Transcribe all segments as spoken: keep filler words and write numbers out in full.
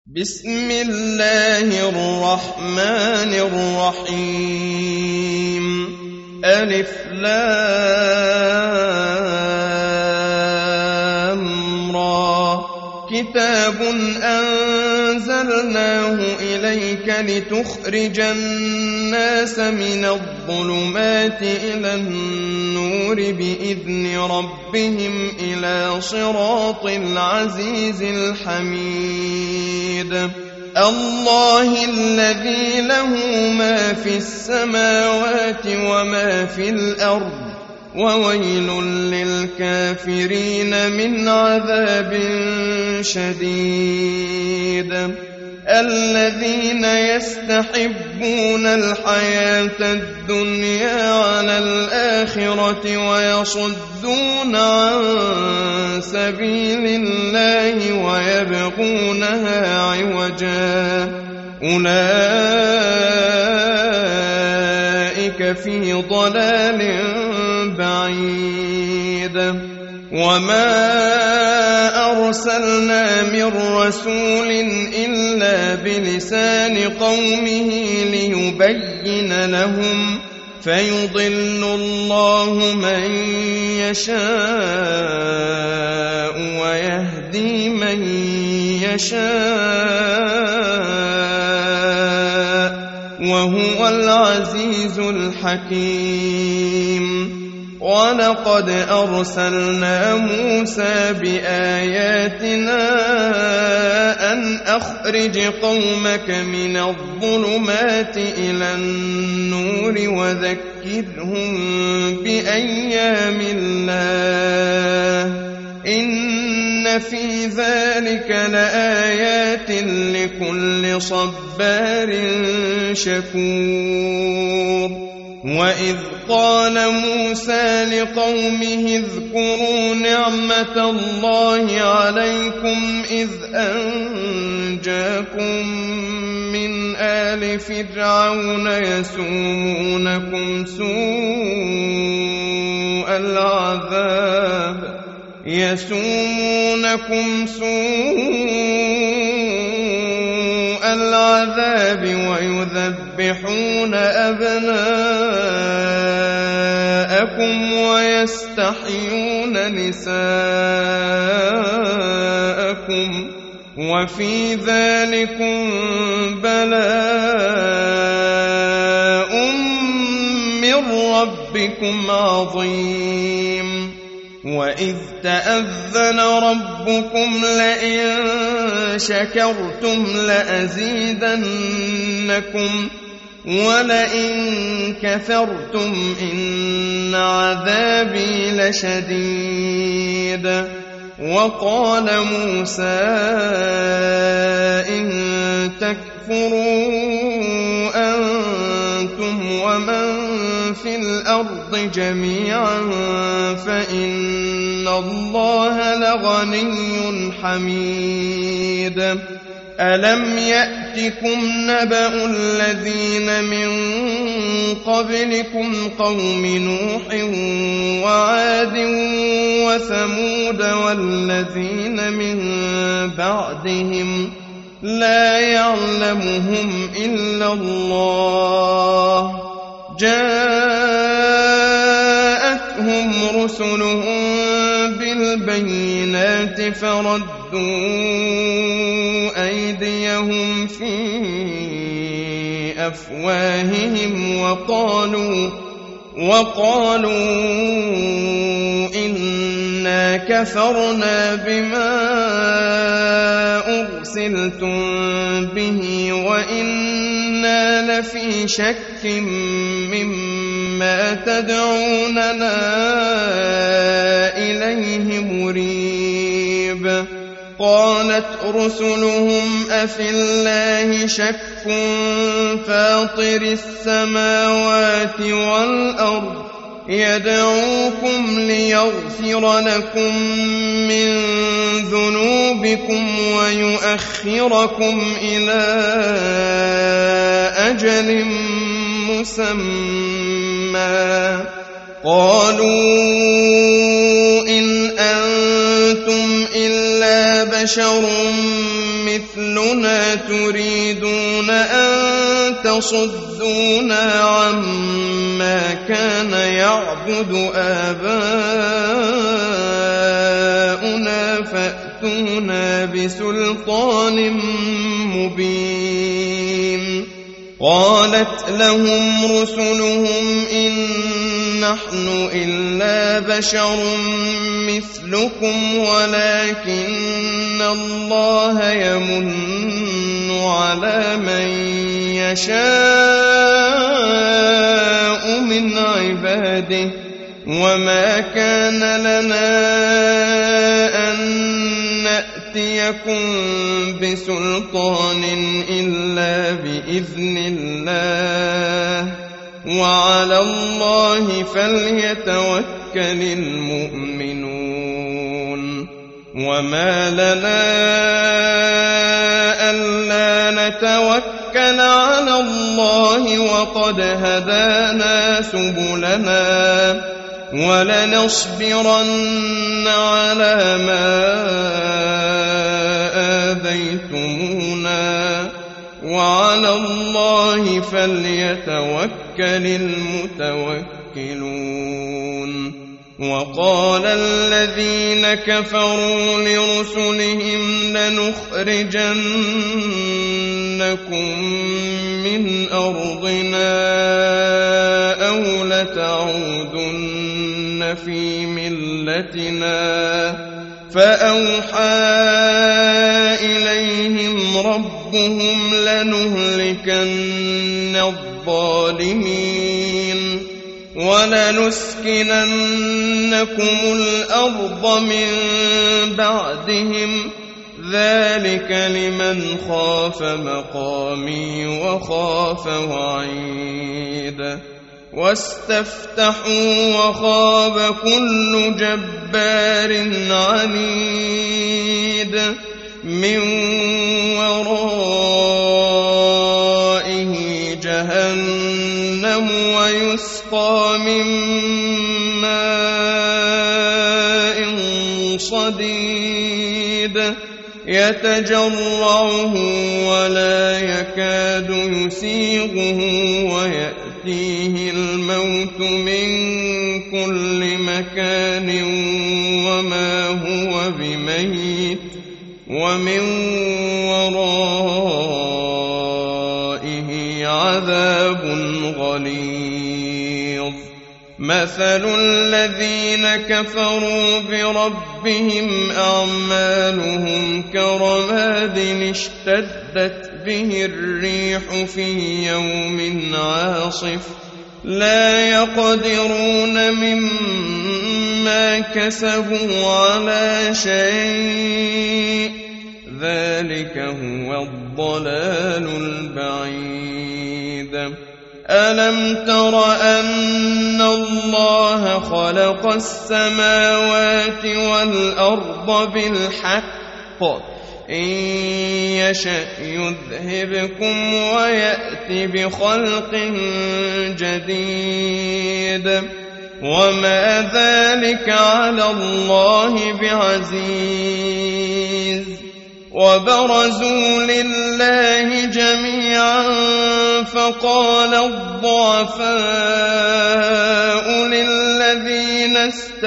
بسم الله الرحمن الرحيم ألف لام را كتاب أنزلناه إليك لتخرج الناس من الظلمات إلى النور بإذن ربهم إلى صراط العزيز الحميد الله الذي له ما في السماوات وما في الأرض وويل للكافرين من عذاب شديد الذين يستحبون الحياة الدنيا على الآخرة ويصدون عن سبيل الله ويبغونها عوجا أولئك في ضلال بعيد وما أرسلنا من رسول إلا بلسان قومه ليبين لهم فيضل الله من يشاء ويهدي من يشاء وهو العزيز الحكيم ولقد أرسلنا موسى بآياتنا أن أخرج قومك من الظلمات إلى النور وذكرهم بأيام الله إن في ذلك لآيات لكل صبار شكور وإذ قال موسى لقومه اذكروا نعمة الله عليكم إذ أنجاكم من آل فرعون يسومونكم سوء العذاب يسومونكم سوء العذاب ويذبحون أبناءكم ويستحيون نساءكم وفي ذلكم بلاء من ربكم عظيم وإذ تأذن ربكم لئن شكرتم لأزيدنكم ولئن كفرتم إن عذابي لشديد وقال موسى إن تكفروا أنتم ومن في الأرض جميعا فإن الله لغني حميد ألم يأتكم نبأ الذين من قبلكم قوم نوح وعاد وثمود والذين من بعدهم لا يعلمهم إلا الله جاءتهم رسلهم بالبينات فردوا أيديهم في أفواههم وقالوا وقالوا إنا كفرنا بما أرسلتم به وإنا لفي شك مما تدعوننا إليه مريب قالت رسلهم أفي الله شك فاطر السماوات والأرض يدعوكم ليغفر لكم من ذنوبكم ويؤخركم إلى أجل مسمى قالوا إن أنتم إلا بشر مثلنا تريدون أن تصدونا عما كان يعبد آباؤنا فأتونا بسلطان مبين. قالت لهم رسلهم إن نحن إلا بشر مثلكم ولكن الله يمن على من يشاء من عباده وما كان لنا أن نأتيكم بسلطان إلا بإذن الله وعلى الله فليتوكل المؤمنون. وما لنا ألا نتوكل على الله وقد هدانا سبلنا ولنصبرن على ما آذيتمونا وعلى الله فليتوكل المتوكلون. وقال الذين كفروا لرسلهم لنخرجنكم من أرضنا أو لتعودن في ملتنا فأوحى إليهم ربهم لنهلكن الظالمين ولنسكننكم الأرض من بعدهم ذلك لمن خاف مقامي وخاف وعيد. واستفتحوا وخاب كل جبار عنيد من ورائه جهنم ويسقى من ماء صديد يتجرعه ولا يكاد يسيغه ويأتيه الموت من كل مكان وما هو بميت ومن ورائه عذاب غليظ. مثل الذين كفروا بربهم أعمالهم كرماد اشتدت به الريح في يوم عاصف لا يقدرون مما كسبوا على شيء ذلك هو الضلال البعيد. ألم تر أن الله خلق السماوات والأرض بالحق إن يشأ يذهبكم ويأتي بخلق جديد وما ذلك على الله بعزيز. وبرزوا لله جميعا فقال الضعفاء للذين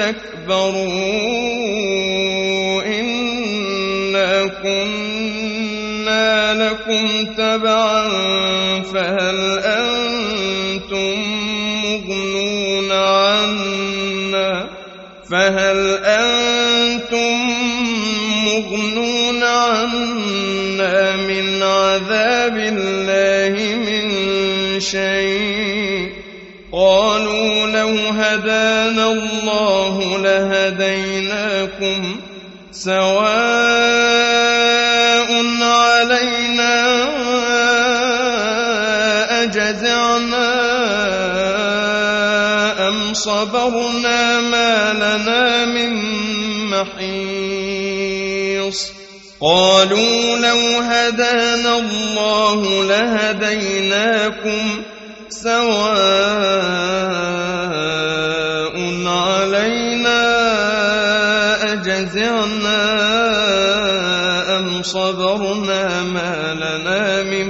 استكبروا إنا كنا لكم تبعا فهل أنتم مغنون عنا فهل أنتم مغنون عنا من عذاب الله من شيء قالوا لو هدانا الله لهديناكم سواء علينا أجزعنا أم صبرنا ما لنا من محيص قالوا لو هدانا الله لهديناكم سواء علينا أجزعنا أم صبرنا ما لنا من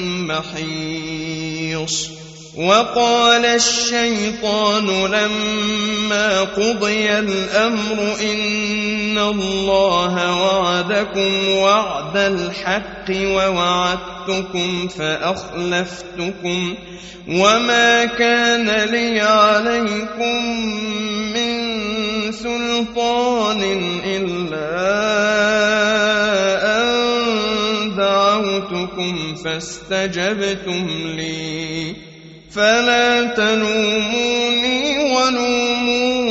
محيص. وقال الشيطان لما قضي الأمر إن الله وعدكم وعد الحق ووعدتكم فأخلفتكم وما كان لي عليكم من سلطان إلا أن دعوتكم فاستجبتم لي فلا تلوموني ولوموا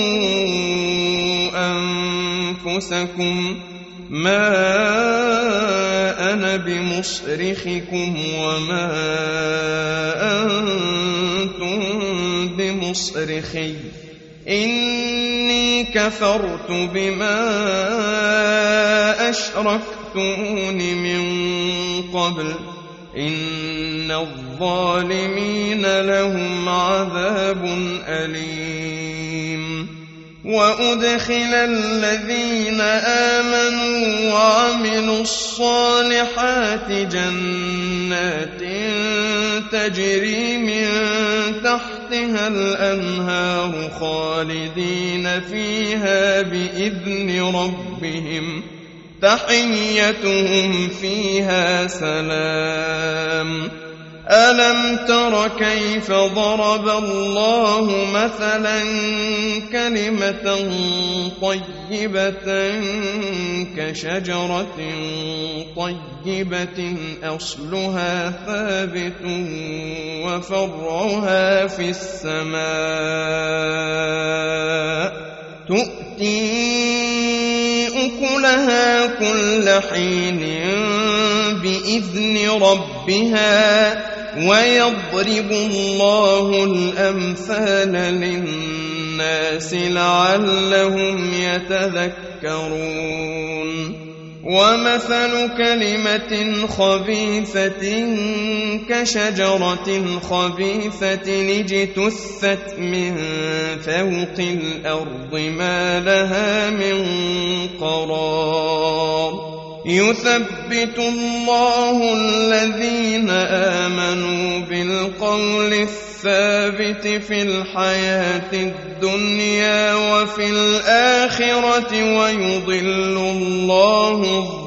أنفسكم ما أنا بمصرخكم وما أنتم بمصرخي إني كفرت بما أشركتمون من قبل إن الظالمين لهم عذاب أليم. وأدخل الذين آمنوا وعملوا الصالحات جنات تجري من تحتها الأنهار خالدين فيها بإذن ربهم تحيتهم فيها سلام. ألم تر كيف ضرب الله مثلا كلمة طيبة كشجرة طيبة أصلها ثابت وفرعها في السماء تؤتي أكلها كل حين بإذن ربها ويضرب الله الأمثال للناس لعلهم يتذكرون. ومثل كلمة خبيثة كشجرة خبيثة اجتثت من فوق الأرض ما لها من قرار. يثبت الله الذين آمنوا بالقول الثابت في الحياة الدنيا وفي الآخرة ويضل الله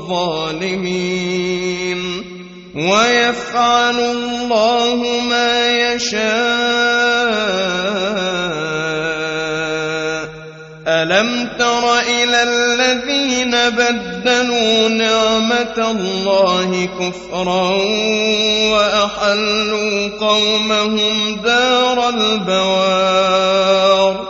الظالمين ويفعل الله ما يشاء. ألم تر إلى الذين بدلوا نعمة الله كفرا وأحلوا قومهم دار البوار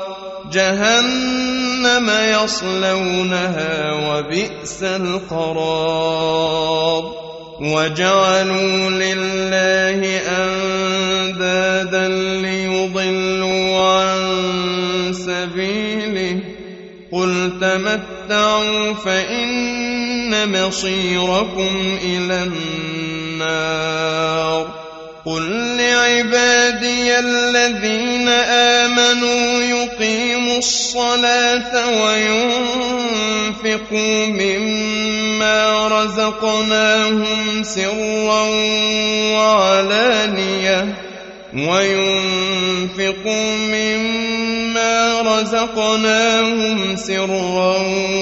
جهنم يصلونها وبئس القرار. وجعلوا لله أندادا ليضلوا عن سبيله قل تمتعوا فإن مصيركم إلى النار. قل لعبادي الذين آمنوا يقيموا الصلاة وينفقوا مما رزقناهم سرا وعلانية وينفقوا مما رزقناهم سرا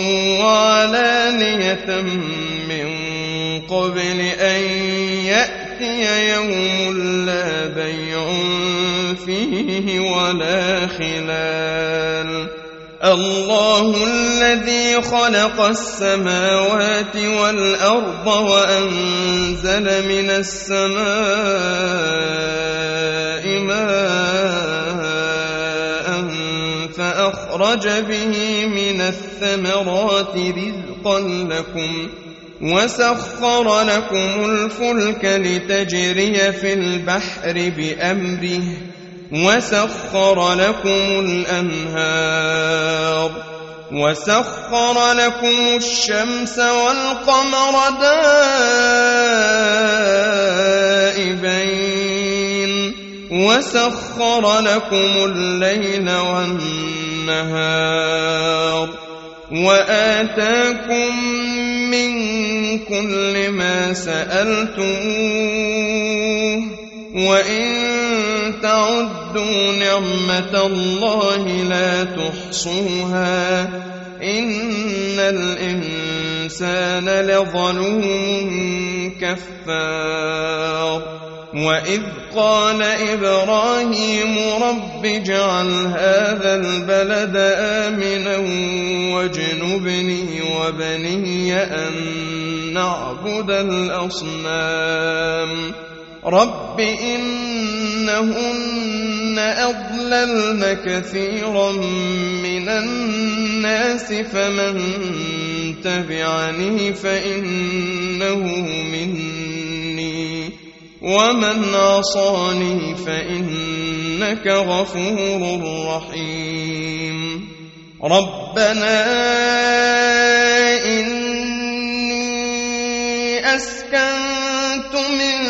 وعلانية من قبل أن يأتي يوم لا بيع فيه ولا خلال. الله الذي خلق السماوات والأرض وأنزل من السماء ماء فأخرج به من الثمرات رزقا لكم وسخر لكم الفلك لتجري في البحر بأمره وسخر لكم الأنهار وسخر لكم الشمس والقمر دائبين وسخر لكم الليل والنهار وآتاكم من كل ما سألتموه وإن تعدوا نعمة الله لا تحصوها إن الإنسان لظلوم كفار وإذ قال إبراهيم رب اجعل هذا البلد آمنا واجنبني وبني أن نعبد الأصنام رب إنهن أضللن كثيرا من الناس فمن تبعني فإنه مني ومن عصاني فإنك غفور رحيم ربنا إني أسكنت من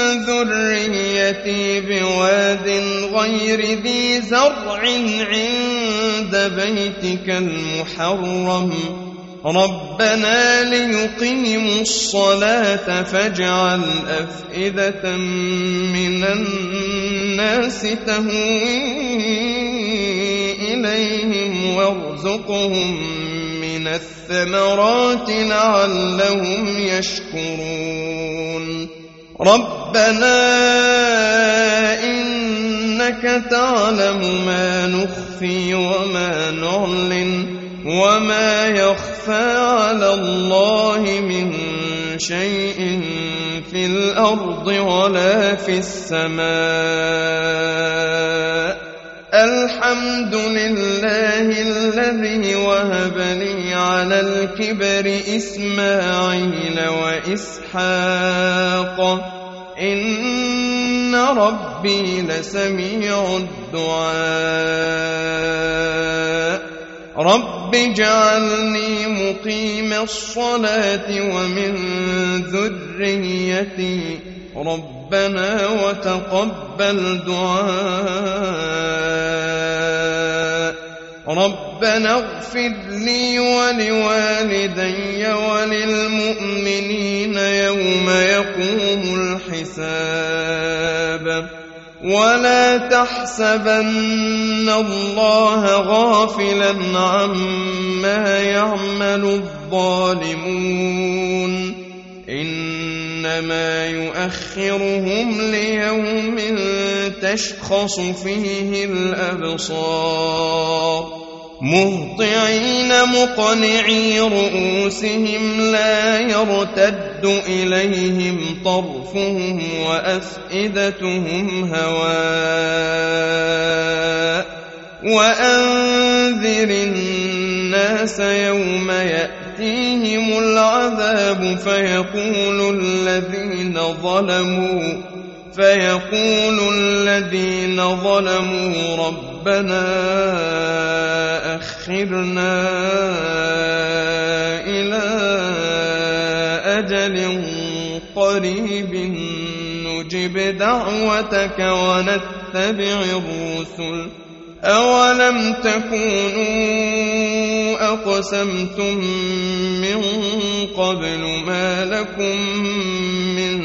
ذريتي بواد غير ذي زرع عند بيتك المحرم ربنا ليقيموا الصلاة فاجعل أفئدة من الناس تهوي إليهم وارزقهم من الثمرات لعلهم يشكرون ربنا إنك تعلم ما نخفي وما نعلن وما يخفى على الله من شيء في الأرض ولا في السماء الحمد لله الذي وهب لي على الكبر إسماعيل وإسحاق إن ربي لسميع الدعاء رب اجعلني مقيم الصلاة ومن ذريتي ربنا وتقبل دعاء ربنا اغفر لي ولوالدي وللمؤمنين يوم يقوم الحساب ولا تحسبن الله غافلا عما يعمل الظالمون إنما يؤخرهم ليوم تشخص فيه الأبصار مهطعين مقنعي رؤوسهم لا يرتد إليهم طرفهم وأفئدتهم هواء وأنذر الناس يوم يأتيهم العذاب فيقول الذين ظلموا فيقول الذين ظلموا ربنا أخرنا إلى أجل قريب نجب دعوتك ونتبع الرسل أولم تكونوا أقسمتم من قبل ما لكم من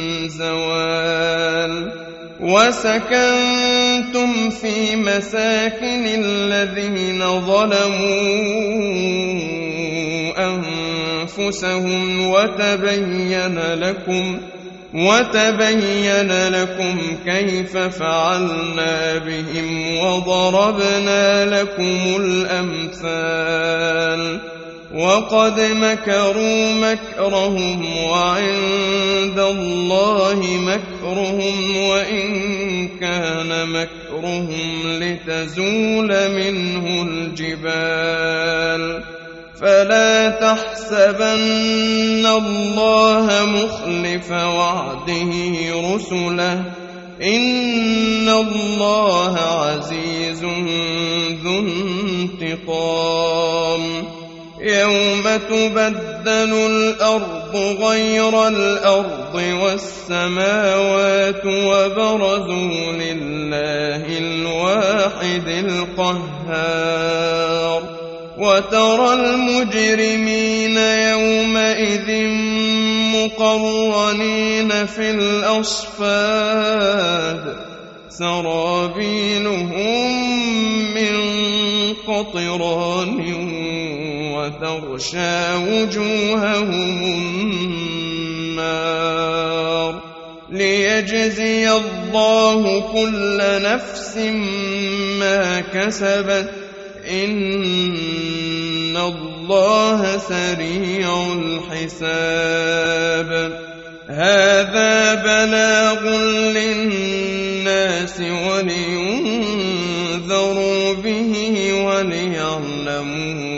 زوال وسكنتم في مساكن الذين ظلموا أنفسهم وتبين لكم وتبين لكم كيف فعلنا بهم وضربنا لكم الأمثال وقد مكروا مكرهم وعند الله مكرهم وإن كان مكرهم لتزول منه الجبال فلا تحسبن الله مخلف وعده رسله إن الله عزيز ذو انتقام يوم تبدل الأرض غير الأرض والسماوات وبرزوا لله الواحد القهار وترى المجرمين يومئذ مقرنين في الأصفاد سرابيلهم من قطران وتغشى وجوههم النار ليجزي الله كل نفس ما كسبت إن الله سريع الحساب هذا بلاغ للناس ولينذروا به وليعلموا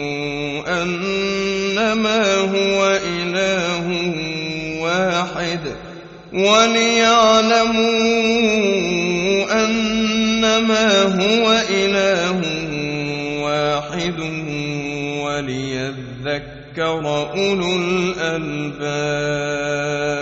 أنما هو إله واحد وليعلموا أنما هو إله واحد وليذكر أولو الألباب.